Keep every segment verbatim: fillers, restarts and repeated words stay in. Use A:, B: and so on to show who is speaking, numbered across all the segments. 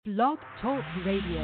A: Blog Talk Radio.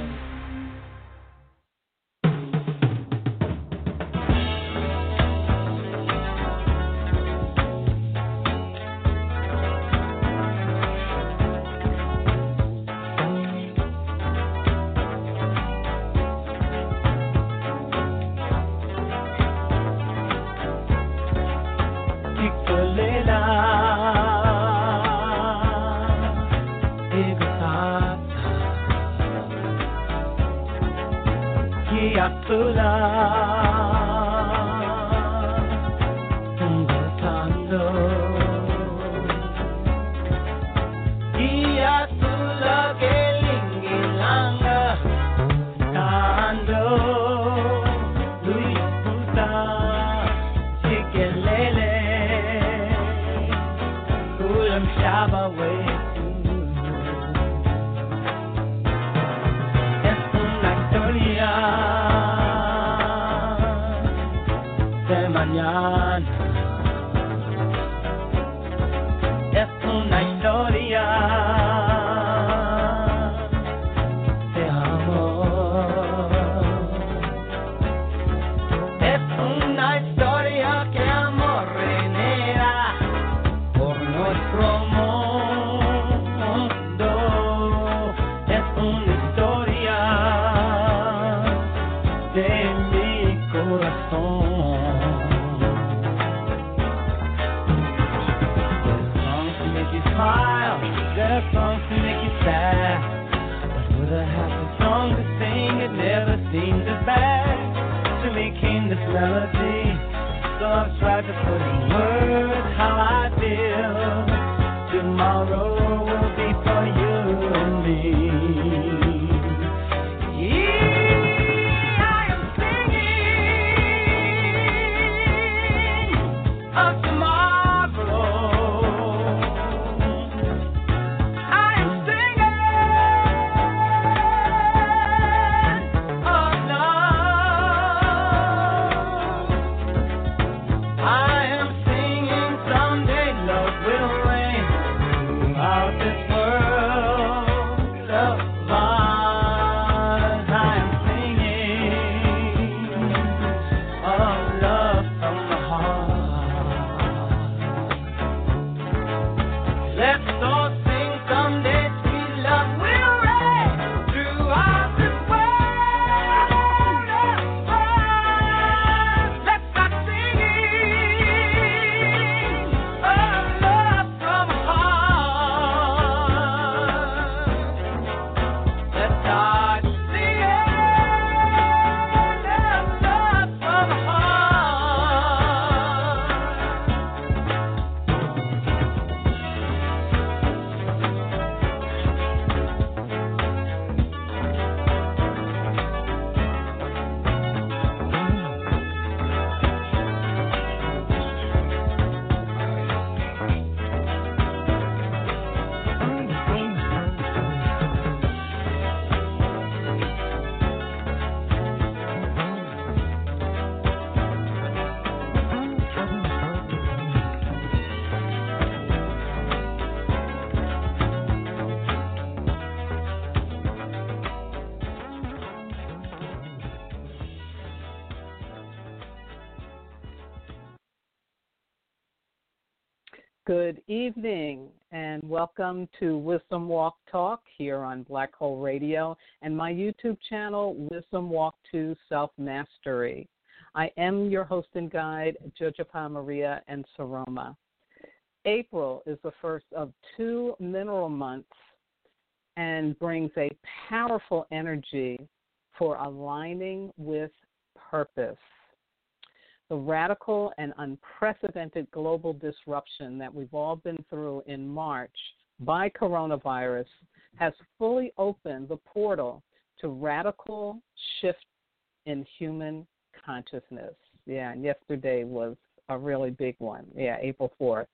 B: Good evening and welcome to Wisdom Walk Talk here on Black Hole Radio and my YouTube channel, Wisdom Walk to Self-Mastery. I am your host and guide, Jojapa Maria and Saroma. April is the first of two mineral months and brings a powerful energy for aligning with purpose. The radical and unprecedented global disruption that we've all been through in March by coronavirus has fully opened the portal to radical shift in human consciousness. Yeah, and yesterday was a really big one. Yeah, April fourth.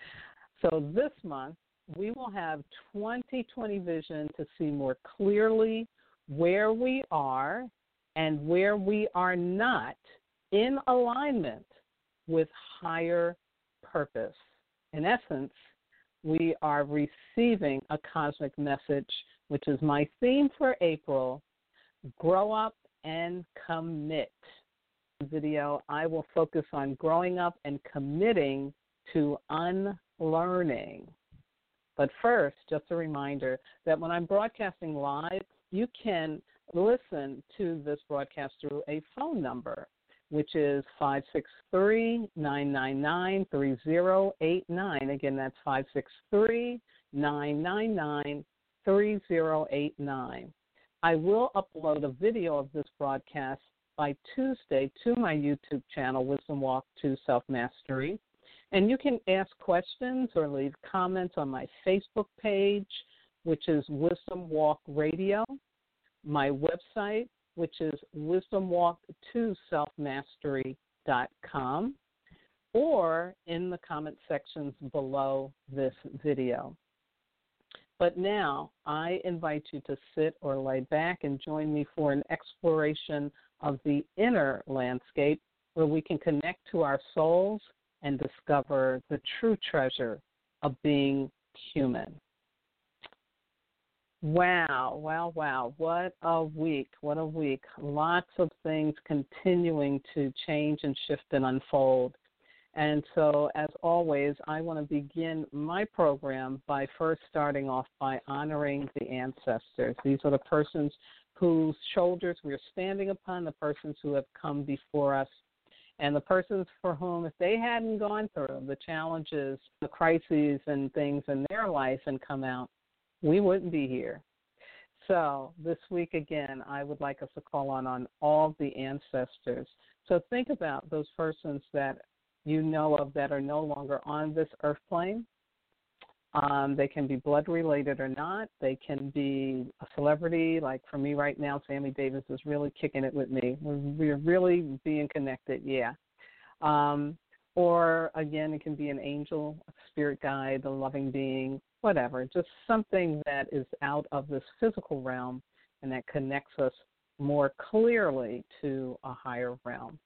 B: So this month, we will have twenty twenty vision to see more clearly where we are and where we are not in alignment with higher purpose. In essence, we are receiving a cosmic message which is my theme for April, Grow Up and Commit. In the video, I will focus on growing up and committing to unlearning. But first, just a reminder that when I'm broadcasting live, you can listen to this broadcast through a phone number, which is five six three, nine nine nine, three zero eight nine. Again, that's five six three, nine nine nine, three zero eight nine. I will upload a video of this broadcast by Tuesday to my YouTube channel, Wisdom Walk to Self-Mastery. And you can ask questions or leave comments on my Facebook page, which is Wisdom Walk Radio, my website, which is wisdom walk to self mastery dot com, or in the comment sections below this video. But now I invite you to sit or lay back and join me for an exploration of the inner landscape where we can connect to our souls and discover the true treasure of being human. Wow, wow, wow. What a week, what a week. Lots of things continuing to change and shift and unfold. And so, as always, I want to begin my program by first starting off by honoring the ancestors. These are the persons whose shoulders we're standing upon, the persons who have come before us, and the persons for whom, if they hadn't gone through the challenges, the crises and things in their life and come out, we wouldn't be here. So this week, again, I would like us to call on, on all the ancestors. So think about those persons that you know of that are no longer on this earth plane. Um, they can be blood related or not. They can be a celebrity. Like for me right now, Sammy Davis is really kicking it with me. We're, we're really being connected, yeah. Um, or, again, it can be an angel, a spirit guide, a loving being, whatever. Just something that is out of this physical realm and that connects us more clearly to a higher realm.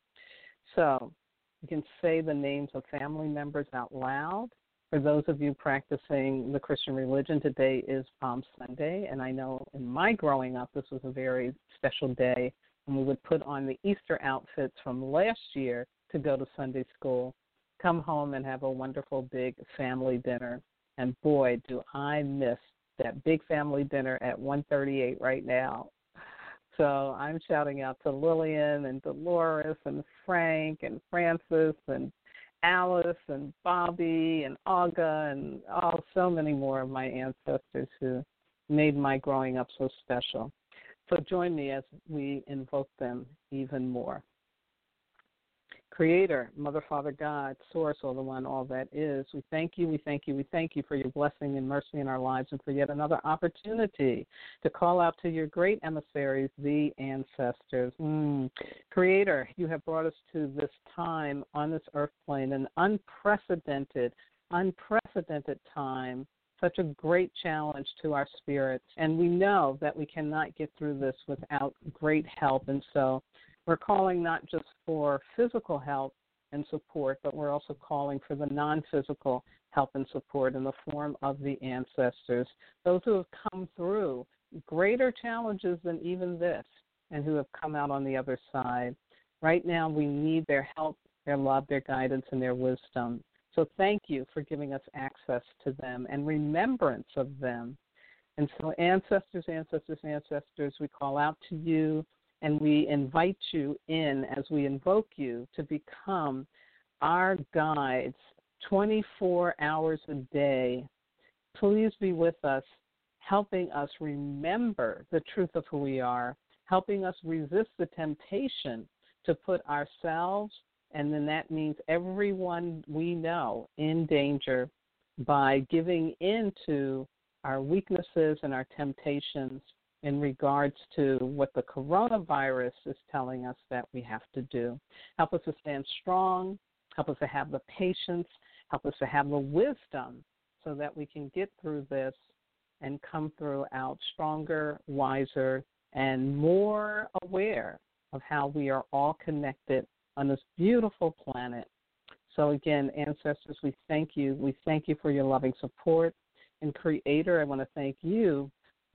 B: So you can say the names of family members out loud. For those of you practicing the Christian religion, today is Palm Sunday, and I know in my growing up this was a very special day, and we would put on the Easter outfits from last year to go to Sunday school, come home and have a wonderful big family dinner. And boy, do I miss that big family dinner at one thirty-eight right now. So I'm shouting out to Lillian and Dolores and Frank and Francis and Alice and Bobby and Olga and oh, so many more of my ancestors who made my growing up so special. So join me as we invoke them even more. Creator, Mother, Father, God, Source, all the one, all that is, we thank you, we thank you, we thank you for your blessing and mercy in our lives and for yet another opportunity to call out to your great emissaries, the ancestors. Mm. Creator, you have brought us to this time on this earth plane, an unprecedented, unprecedented time, such a great challenge to our spirits. And we know that we cannot get through this without great help. And so we're calling not just for physical help and support, but we're also calling for the non-physical help and support in the form of the ancestors, those who have come through greater challenges than even this and who have come out on the other side. Right now, we need their help, their love, their guidance, and their wisdom. So thank you for giving us access to them and remembrance of them. And so ancestors, ancestors, ancestors, we call out to you, and we invite you in as we invoke you to become our guides twenty-four hours a day. Please be with us, helping us remember the truth of who we are, helping us resist the temptation to put ourselves, and then that means everyone we know, in danger by giving in to our weaknesses and our temptations in regards to what the coronavirus is telling us that we have to do. Help us to stand strong, help us to have the patience, help us to have the wisdom so that we can get through this and come through out stronger, wiser, and more aware of how we are all connected on this beautiful planet. So again, ancestors, we thank you. We thank you for your loving support. And Creator, I want to thank you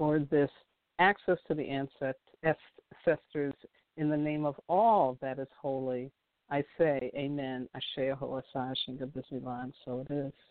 B: for this access to the ancestors in the name of all that is holy. I say, amen, asheho asah, shinga bismilan, so it is.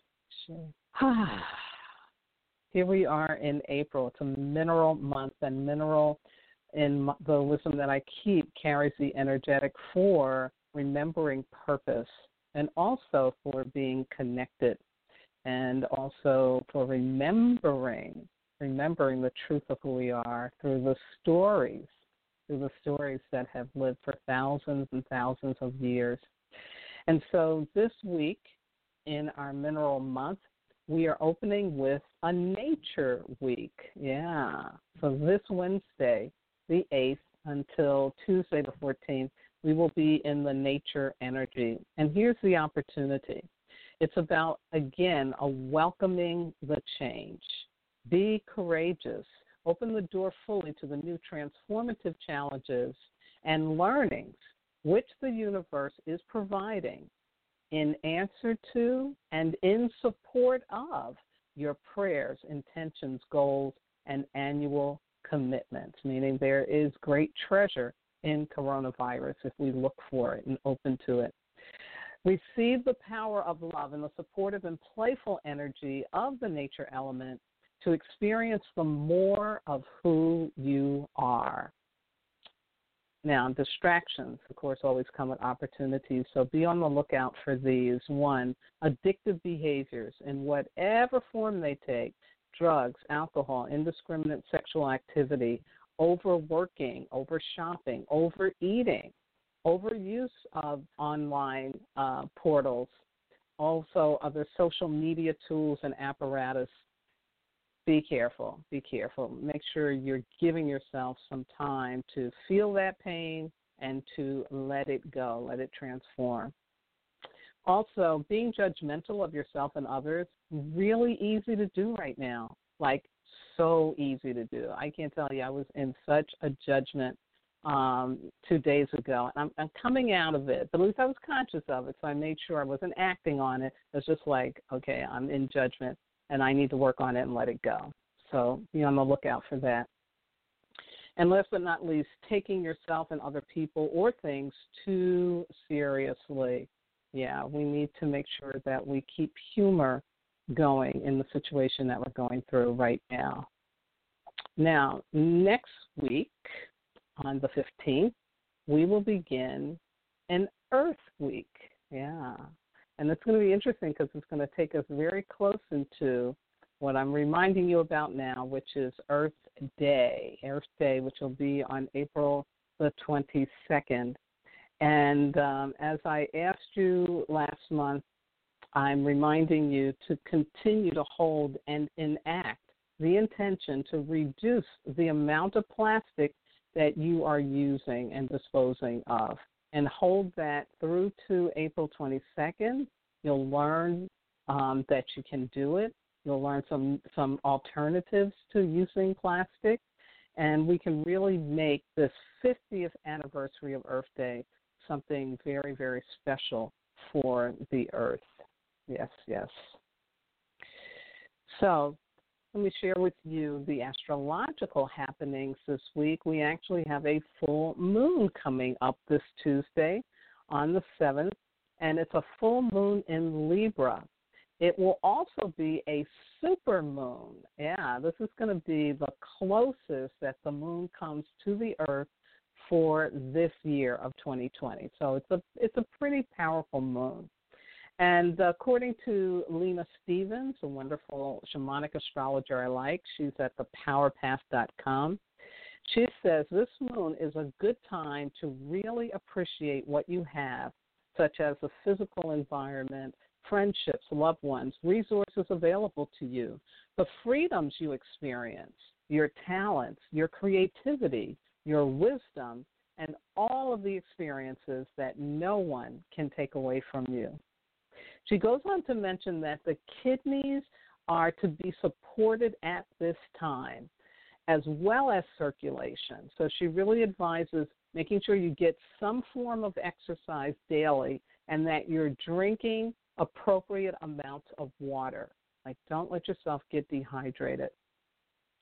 B: Here we are in April. It's a mineral month, and mineral in the wisdom that I keep carries the energetic for remembering purpose and also for being connected and also for remembering, remembering the truth of who we are through the stories, through the stories that have lived for thousands and thousands of years. And so this week in our mineral month, we are opening with a nature week. Yeah. So this Wednesday, the eighth, until Tuesday the fourteenth, we will be in the nature energy. And here's the opportunity. It's about, again, a welcoming the change. Be courageous. Open the door fully to the new transformative challenges and learnings which the universe is providing in answer to and in support of your prayers, intentions, goals, and annual commitments, meaning there is great treasure in coronavirus if we look for it and open to it. Receive the power of love and the supportive and playful energy of the nature element to experience the more of who you are. Now, distractions, of course, always come with opportunities, so be on the lookout for these. One, addictive behaviors in whatever form they take, drugs, alcohol, indiscriminate sexual activity, overworking, over-shopping, overeating, overuse of online uh, portals, also other social media tools and apparatus. Be careful, be careful. Make sure you're giving yourself some time to feel that pain and to let it go, let it transform. Also, being judgmental of yourself and others, really easy to do right now, like so easy to do. I can't tell you, I was in such a judgment um, two days ago, and I'm, I'm coming out of it, but at least I was conscious of it, so I made sure I wasn't acting on it. It's just like, okay, I'm in judgment, and I need to work on it and let it go. So be on the lookout for that. And last but not least, taking yourself and other people or things too seriously. Yeah, we need to make sure that we keep humor going in the situation that we're going through right now. Now, next week, on the fifteenth, we will begin an Earth Week. Yeah. And it's going to be interesting because it's going to take us very close into what I'm reminding you about now, which is Earth Day, Earth Day, which will be on April the twenty-second. And um, as I asked you last month, I'm reminding you to continue to hold and enact the intention to reduce the amount of plastic that you are using and disposing of. And hold that through to April twenty-second. You'll learn um, that you can do it. You'll learn some, some alternatives to using plastic. And we can really make this fiftieth anniversary of Earth Day something very, very special for the Earth. Yes, yes. So let me share with you the astrological happenings this week. We actually have a full moon coming up this Tuesday on the seventh, and it's a full moon in Libra. It will also be a super moon. Yeah, this is going to be the closest that the moon comes to the Earth for this year of twenty twenty. So it's a it's a pretty powerful moon. And according to Lena Stevens, a wonderful shamanic astrologer I like, she's at the power path dot com. She says this moon is a good time to really appreciate what you have, such as the physical environment, friendships, loved ones, resources available to you, the freedoms you experience, your talents, your creativity, your wisdom, and all of the experiences that no one can take away from you. She goes on to mention that the kidneys are to be supported at this time, as well as circulation. So she really advises making sure you get some form of exercise daily and that you're drinking appropriate amounts of water. Like, don't let yourself get dehydrated.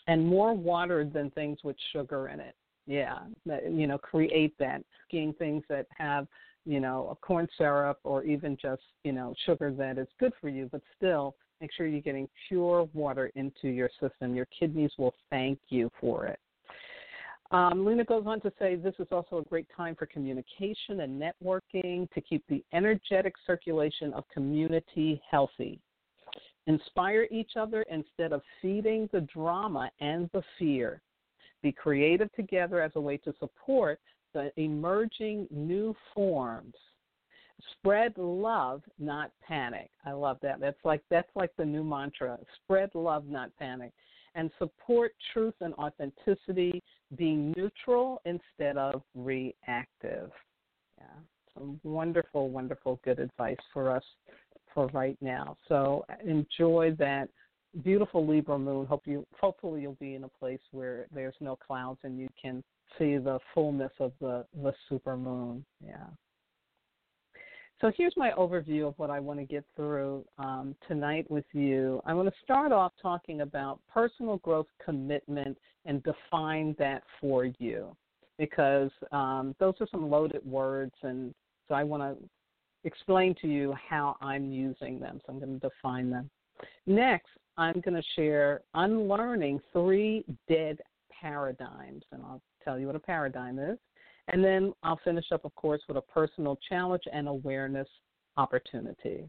B: and more water than things with sugar in it. Yeah, that, you know, create that. Getting things that have, you know, a corn syrup or even just, you know, sugar that is good for you, but still make sure you're getting pure water into your system. Your kidneys will thank you for it. Um, Lena goes on to say this is also a great time for communication and networking to keep the energetic circulation of community healthy. Inspire each other instead of feeding the drama and the fear. Be creative together as a way to support the emerging new forms. Spread love, not panic. I love that. That's like that's like the new mantra. Spread love, not panic. And support truth and authenticity, being neutral instead of reactive. Yeah, some wonderful, wonderful good advice for us for right now. So enjoy that beautiful Libra moon. Hope you, hopefully you'll be in a place where there's no clouds and you can see the fullness of the, the super moon. Yeah. So here's my overview of what I want to get through um, tonight with you. I want to start off talking about personal growth commitment and define that for you, because um, those are some loaded words, and so I want to explain to you how I'm using them. So I'm going to define them. Next, I'm going to share unlearning three dead paradigms, and I'll tell you what a paradigm is. And then I'll finish up, of course, with a personal challenge and awareness opportunity.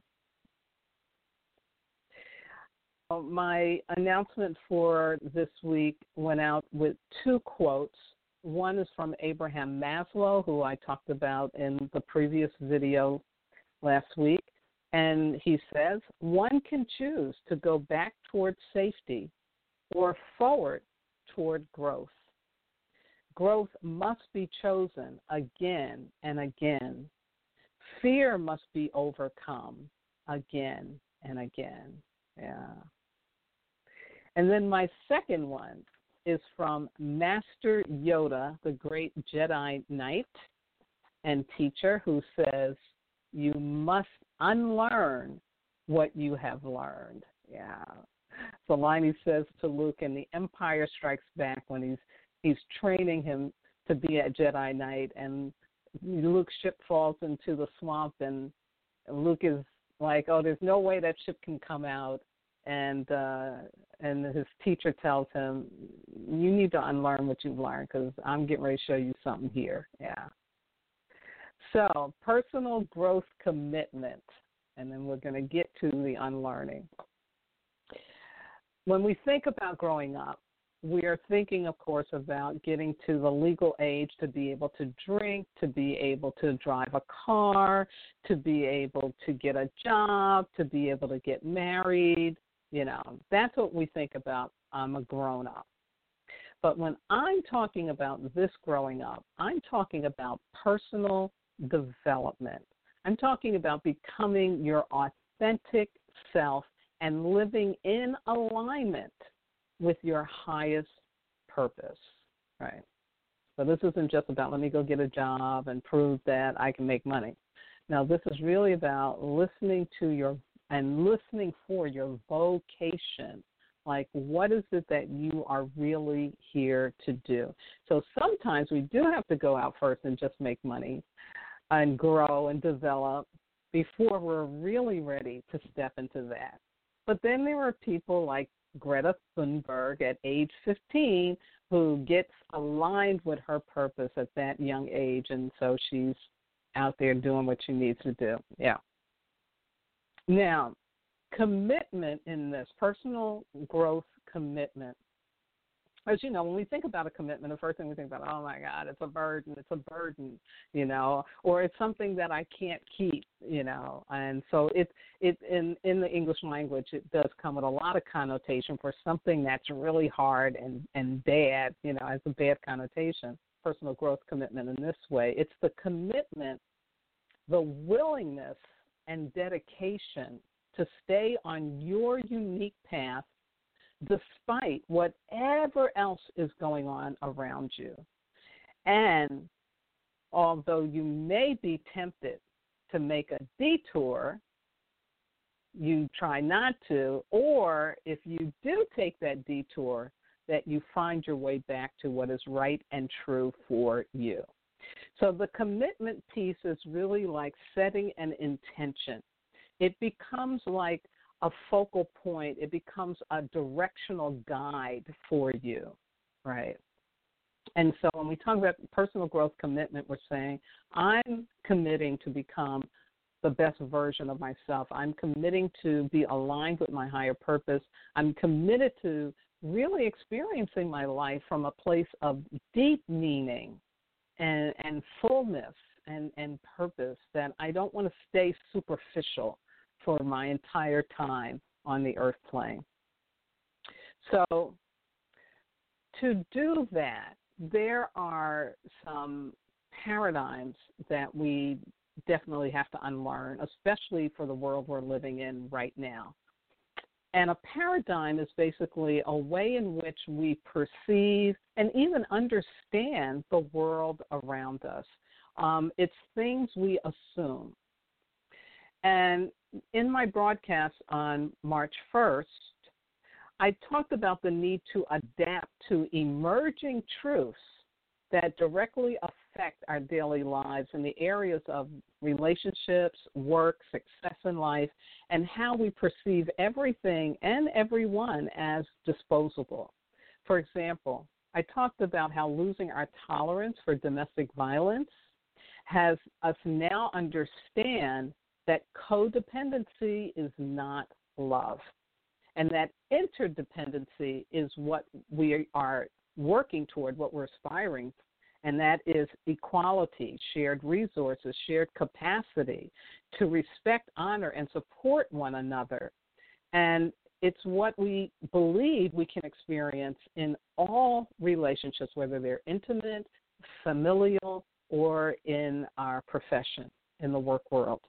B: My announcement for this week went out with two quotes. One is from Abraham Maslow, who I talked about in the previous video last week. And he says, one can choose to go back toward safety or forward toward growth. Growth must be chosen again and again. Fear must be overcome again and again. Yeah. And then my second one is from Master Yoda, the great Jedi Knight and teacher, who says, you must unlearn what you have learned. Yeah. So line he says to Luke in The Empire Strikes Back when he's He's training him to be a Jedi Knight, and Luke's ship falls into the swamp, and Luke is like, oh, there's no way that ship can come out. And uh, and his teacher tells him, you need to unlearn what you've learned because I'm getting ready to show you something here. Yeah. So personal growth commitment, and then we're going to get to the unlearning. When we think about growing up, we are thinking, of course, about getting to the legal age to be able to drink, to be able to drive a car, to be able to get a job, to be able to get married. You know, that's what we think about. I'm a grown-up. But when I'm talking about this growing up, I'm talking about personal development. I'm talking about becoming your authentic self and living in alignment with your highest purpose, right? So this isn't just about let me go get a job and prove that I can make money. Now, this is really about listening to your and listening for your vocation. Like, what is it that you are really here to do? So sometimes we do have to go out first and just make money and grow and develop before we're really ready to step into that. But then there are people like Greta Thunberg at age fifteen who gets aligned with her purpose at that young age, and so she's out there doing what she needs to do. Yeah. Now, commitment in this, personal growth commitment. As you know, when we think about a commitment, the first thing we think about, oh, my God, it's a burden, it's a burden, you know, or it's something that I can't keep, you know. And so it, it in, in the English language, it does come with a lot of connotation for something that's really hard and, and bad, you know, as a bad connotation. Personal growth commitment in this way, it's the commitment, the willingness and dedication to stay on your unique path despite whatever else is going on around you. And although you may be tempted to make a detour, you try not to, or if you do take that detour, that you find your way back to what is right and true for you. So the commitment piece is really like setting an intention. It becomes like a focal point. It becomes a directional guide for you, right? And so when we talk about personal growth commitment, we're saying, I'm committing to become the best version of myself. I'm committing to be aligned with my higher purpose. I'm committed to really experiencing my life from a place of deep meaning and, and fullness and, and purpose, that I don't want to stay superficial for my entire time on the earth plane. So to do that, there are some paradigms that we definitely have to unlearn, especially for the world we're living in right now. And a paradigm is basically a way in which we perceive and even understand the world around us. Um, it's things we assume. And in my broadcast on March first, I talked about the need to adapt to emerging truths that directly affect our daily lives in the areas of relationships, work, success in life, and how we perceive everything and everyone as disposable. For example, I talked about how losing our tolerance for domestic violence has us now understand that codependency is not love, and that interdependency is what we are working toward, what we're aspiring, and that is equality, shared resources, shared capacity to respect, honor, and support one another. And it's what we believe we can experience in all relationships, whether they're intimate, familial, or in our profession, in the work world.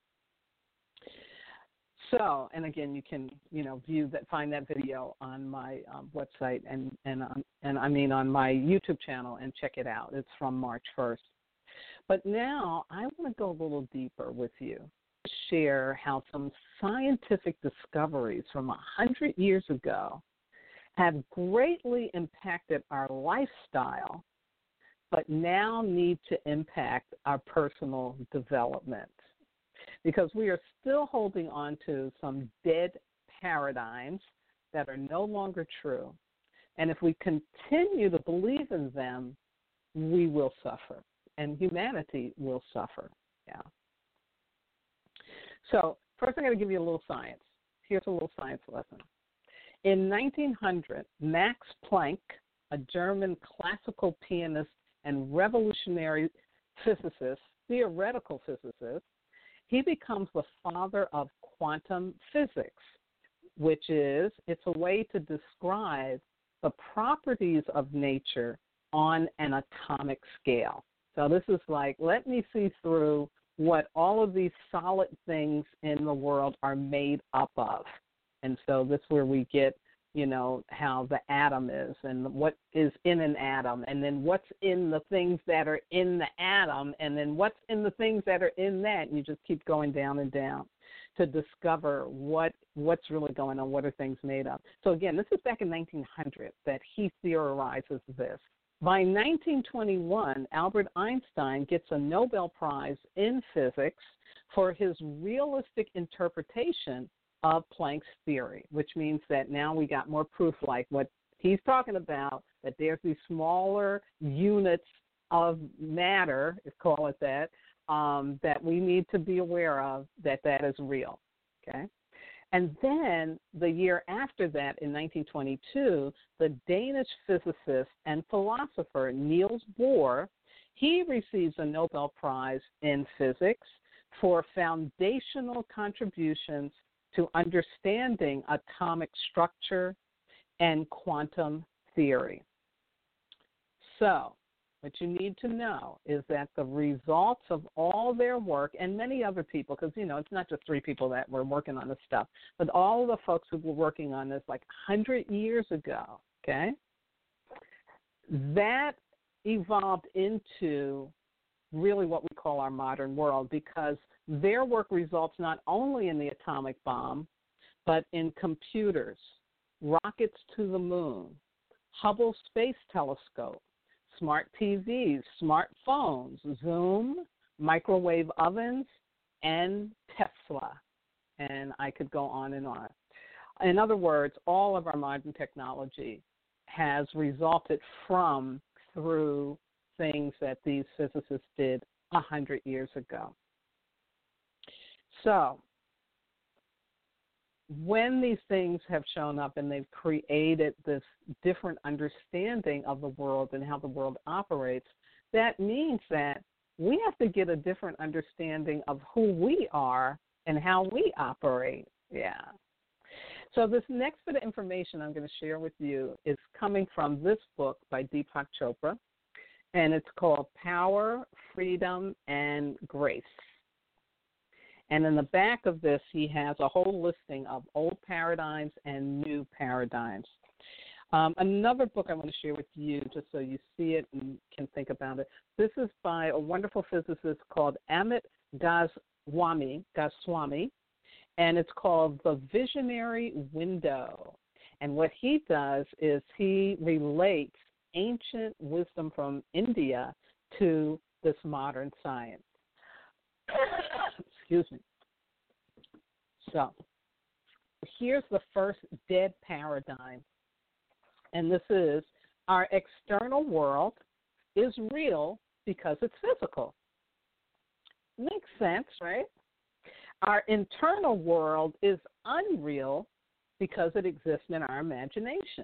B: So, and again, you can, you know, view that, find that video on my um, website and and um, and I mean on my YouTube channel and check it out. It's from March first. But now I want to go a little deeper with you, share how some scientific discoveries from a hundred years ago have greatly impacted our lifestyle, but now need to impact our personal development. Because we are still holding on to some dead paradigms that are no longer true. And if we continue to believe in them, we will suffer, and humanity will suffer. Yeah. So first I'm going to give you a little science. Here's a little science lesson. In nineteen hundred, Max Planck, a German classical pianist and revolutionary physicist, theoretical physicist, he becomes the father of quantum physics, which is, it's a way to describe the properties of nature on an atomic scale. So this is like, let me see through what all of these solid things in the world are made up of. And so this is where we get, you know, how the atom is and what is in an atom, and then what's in the things that are in the atom, and then what's in the things that are in that. And you just keep going down and down to discover what what's really going on, what are things made of. So again, this is back in nineteen hundred that he theorizes this. By nineteen twenty-one, Albert Einstein gets a Nobel Prize in physics for his realistic interpretation of Planck's theory, which means that now we got more proof, like what he's talking about, that there's these smaller units of matter, let's call it that, um, that we need to be aware of, that that is real, okay? And then the year after that, in nineteen twenty-two, the Danish physicist and philosopher Niels Bohr, he receives a Nobel Prize in physics for foundational contributions to understanding atomic structure and quantum theory. So, what you need to know is that the results of all their work, and many other people, because, you know, it's not just three people that were working on this stuff, but all of the folks who were working on this like one hundred years ago, okay, that evolved into really what we call our modern world, because their work results not only in the atomic bomb, but in computers, rockets to the moon, Hubble Space Telescope, smart T Vs, smartphones, Zoom, microwave ovens, and Tesla. And I could go on and on. In other words, all of our modern technology has resulted from, through things that these physicists did a hundred years ago. So, when these things have shown up and they've created this different understanding of the world and how the world operates, that means that we have to get a different understanding of who we are and how we operate. Yeah. So this next bit of information I'm going to share with you is coming from this book by Deepak Chopra, and it's called Power, Freedom, and Grace. And in the back of this, he has a whole listing of old paradigms and new paradigms. Um, another book I want to share with you, just so you see it and can think about it. This is by a wonderful physicist called Amit Goswami, Goswami, and it's called The Visionary Window. And what he does is he relates ancient wisdom from India to this modern science. Excuse me. So, here's the first dead paradigm, and this is our external world is real because it's physical. Makes sense, right? Our internal world is unreal because it exists in our imagination.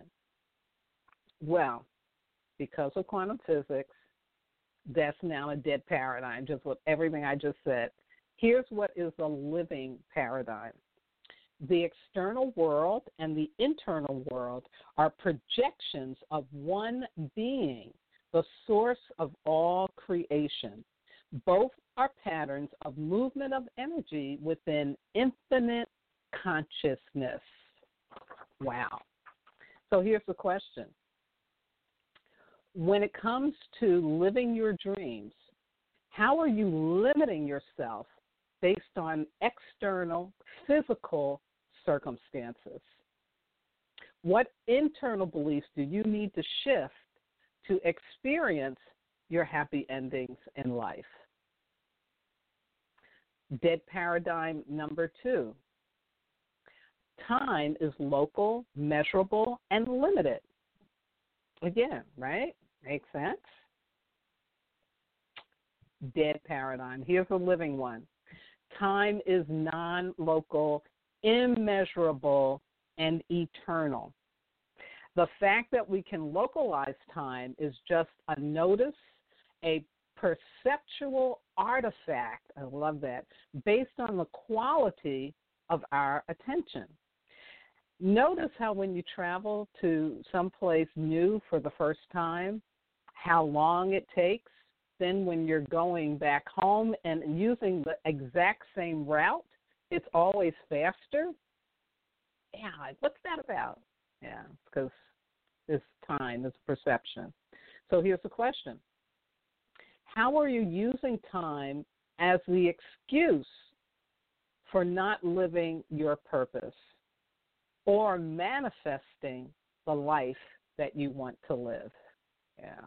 B: Well, because of quantum physics, that's now a dead paradigm, just with everything I just said. Here's what is a living paradigm. The external world and the internal world are projections of one being, the source of all creation. Both are patterns of movement of energy within infinite consciousness. Wow. So here's the question. When it comes to living your dreams, how are you limiting yourself based on external, physical circumstances? What internal beliefs do you need to shift to experience your happy endings in life? Dead paradigm number two. Time is local, measurable, and limited. Again, right? Makes sense? Dead paradigm. Here's a living one. Time is non-local, immeasurable, and eternal. The fact that we can localize time is just a notice, a perceptual artifact, I love that, based on the quality of our attention. Notice how when you travel to someplace new for the first time, how long it takes. Then when you're going back home and using the exact same route, it's always faster. Yeah, what's that about? Yeah, because it's time, it's perception. So here's the question. How are you using time as the excuse for not living your purpose or manifesting the life that you want to live? Yeah.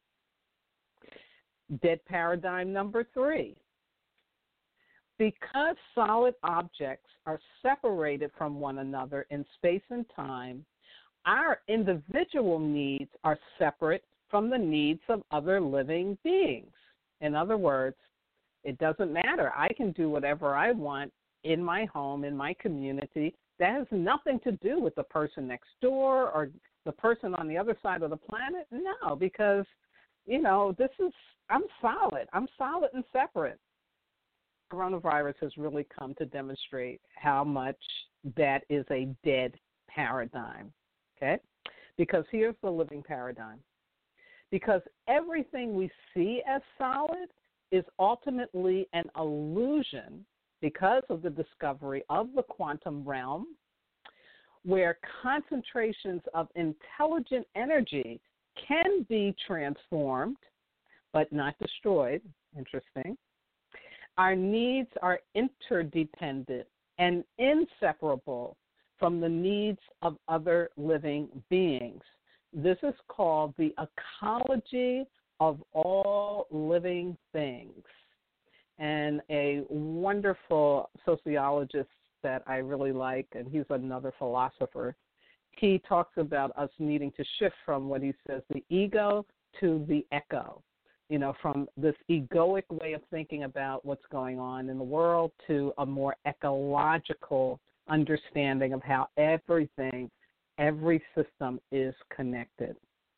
B: Dead paradigm number three. Because solid objects are separated from one another in space and time, our individual needs are separate from the needs of other living beings. In other words, it doesn't matter. I can do whatever I want in my home, in my community. That has nothing to do with the person next door or the person on the other side of the planet. No, because, you know, this is, I'm solid. I'm solid and separate. Coronavirus has really come to demonstrate how much that is a dead paradigm, okay? Because here's the living paradigm. Because everything we see as solid is ultimately an illusion because of the discovery of the quantum realm, where concentrations of intelligent energy can be transformed but not destroyed. Interesting. Our needs are interdependent and inseparable from the needs of other living beings. This is called The Ecology of All Living Things. And a wonderful sociologist that I really like, and he's another philosopher, he talks about us needing to shift from what he says, the ego to the echo, you know, from this egoic way of thinking about what's going on in the world to a more ecological understanding of how everything, every system is connected.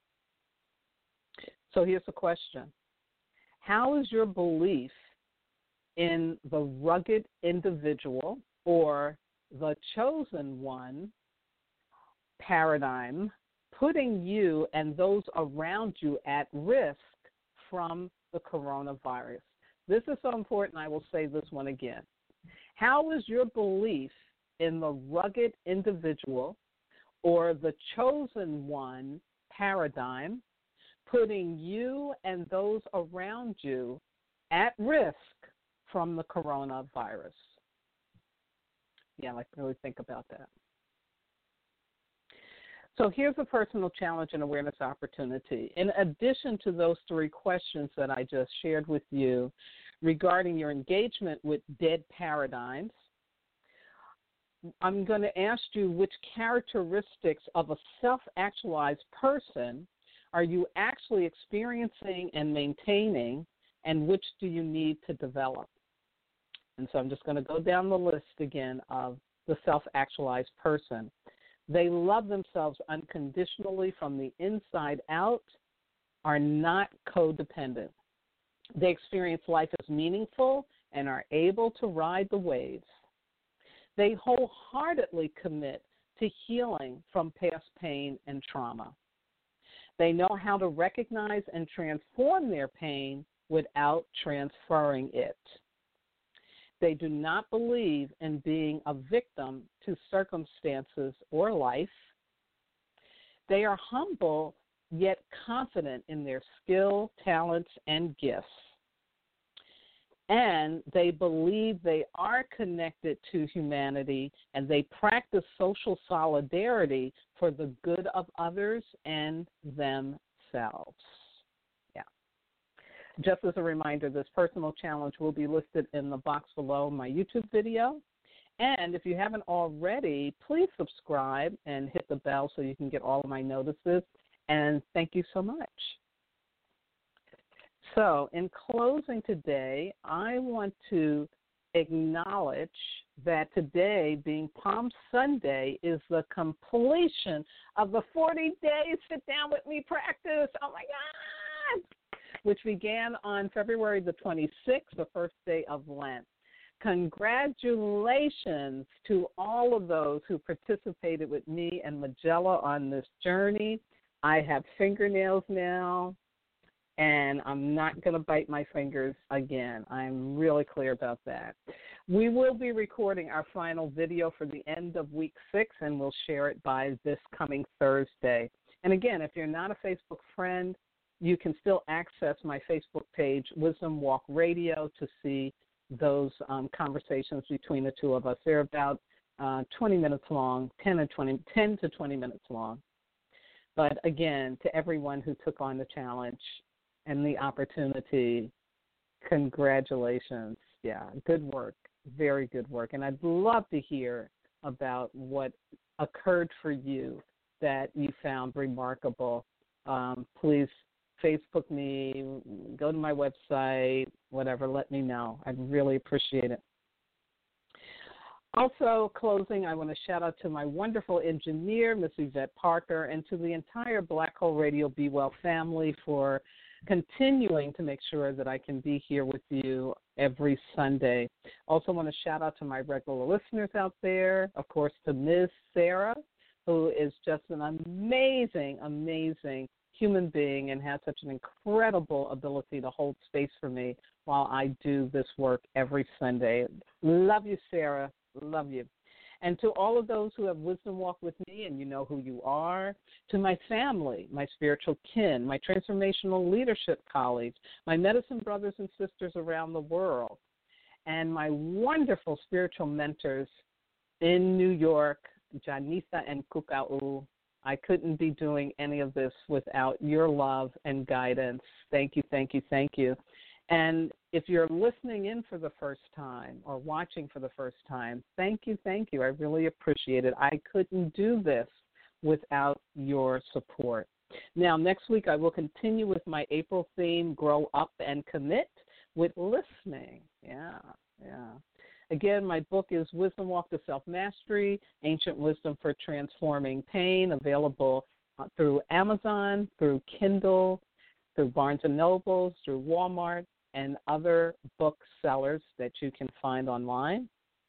B: So here's the question. How is your belief in the rugged individual or the chosen one paradigm putting you and those around you at risk from the coronavirus? This is so important, I will say this one again. How is your belief in the rugged individual or the chosen one paradigm putting you and those around you at risk from the coronavirus? Yeah, like really think about that. So here's a personal challenge and awareness opportunity. In addition to those three questions that I just shared with you regarding your engagement with dead paradigms, I'm going to ask you which characteristics of a self-actualized person are you actually experiencing and maintaining, and which do you need to develop? And so I'm just going to go down the list again of the self-actualized person. They love themselves unconditionally from the inside out, are not codependent. They experience life as meaningful and are able to ride the waves. They wholeheartedly commit to healing from past pain and trauma. They know how to recognize and transform their pain without transferring it. They do not believe in being a victim to circumstances or life. They are humble yet confident in their skill, talents, and gifts. And they believe they are connected to humanity, and they practice social solidarity for the good of others and themselves. Yeah. Just as a reminder, this personal challenge will be listed in the box below my YouTube video. And if you haven't already, please subscribe and hit the bell so you can get all of my notices. And thank you so much. So in closing today, I want to acknowledge that today, being Palm Sunday, is the completion of the forty days Sit Down With Me practice. Oh, my God! Which began on February the twenty-sixth, the first day of Lent. Congratulations to all of those who participated with me and Magella on this journey. I have fingernails now, and I'm not going to bite my fingers again. I'm really clear about that. We will be recording our final video for the end of week six, and we'll share it by this coming Thursday. And again, if you're not a Facebook friend, you can still access my Facebook page, Wisdom Walk Radio, to see those um, conversations between the two of us. They're about uh, twenty minutes long, ten to twenty, ten to twenty minutes long. But again, to everyone who took on the challenge and the opportunity, congratulations. Yeah, good work, very good work. And I'd love to hear about what occurred for you that you found remarkable. Um, please Facebook me, go to my website, whatever, let me know. I'd really appreciate it. Also, closing, I want to shout out to my wonderful engineer, Miss Yvette Parker, and to the entire Black Hole Radio Be Well family for continuing to make sure that I can be here with you every Sunday. Also want to shout out to my regular listeners out there, of course, to Miz Sarah, who is just an amazing, amazing human being and has such an incredible ability to hold space for me while I do this work every Sunday. Love you, Sarah. Love you. And to all of those who have wisdom walk with me, and you know who you are, to my family, my spiritual kin, my transformational leadership colleagues, my medicine brothers and sisters around the world, and my wonderful spiritual mentors in New York, Janisa and Kukau, I couldn't be doing any of this without your love and guidance. Thank you, thank you, thank you. And if you're listening in for the first time or watching for the first time, thank you, thank you. I really appreciate it. I couldn't do this without your support. Now, next week I will continue with my April theme, Grow Up and Commit, with listening. Yeah, yeah. Again, my book is Wisdom Walk to Self-Mastery, Ancient Wisdom for Transforming Pain, available through Amazon, through Kindle, through Barnes and Noble, through Walmart, and other booksellers that you can find online.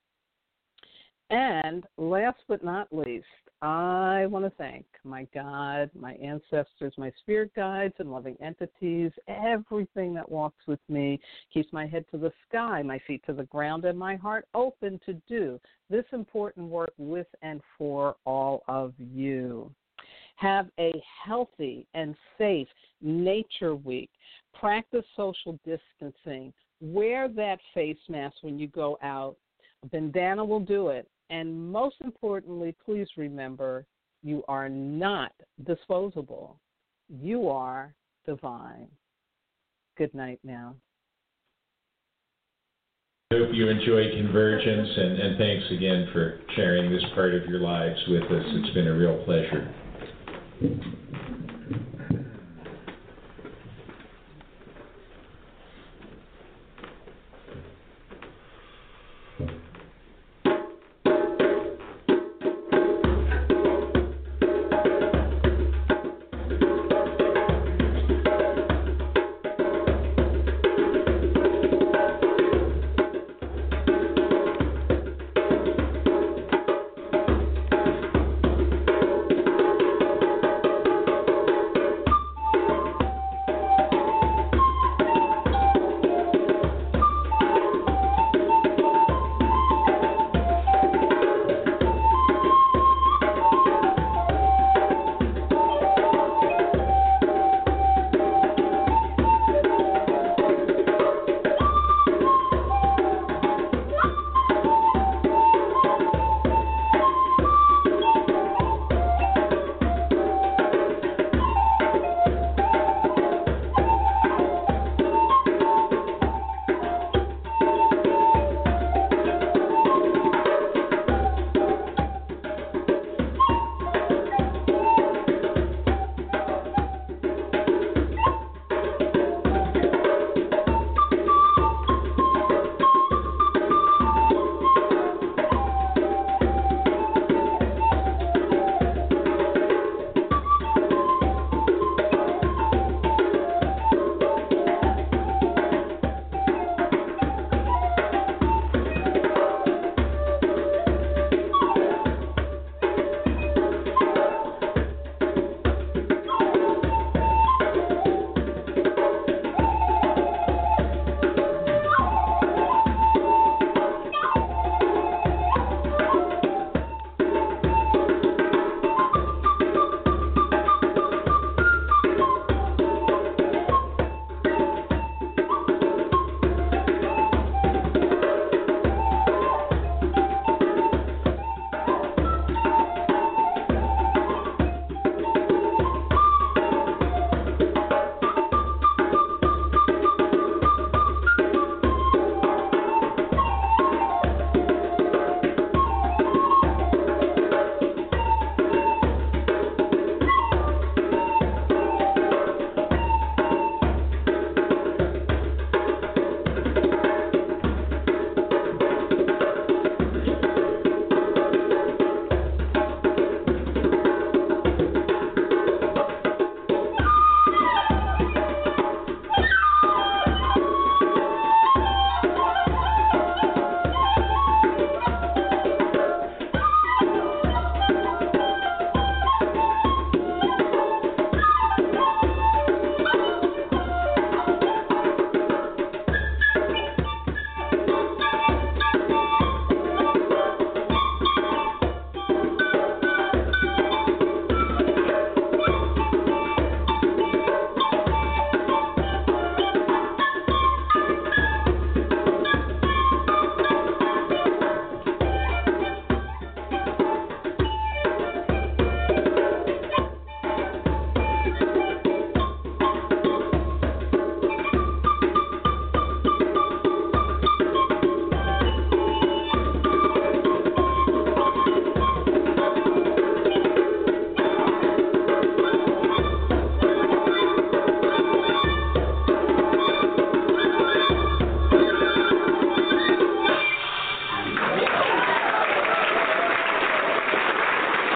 B: And last but not least, I want to thank my God, my ancestors, my spirit guides and loving entities, everything that walks with me, keeps my head to the sky, my feet to the ground, and my heart open to do this important work with and for all of you. Have a healthy and safe Nature Week. Practice social distancing. Wear that face mask when you go out. A bandana will do it. And most importantly, please remember, you are not disposable. You are divine. Good night now.
C: I hope you enjoyed Convergence, and, and thanks again for sharing this part of your lives with us. It's been a real pleasure.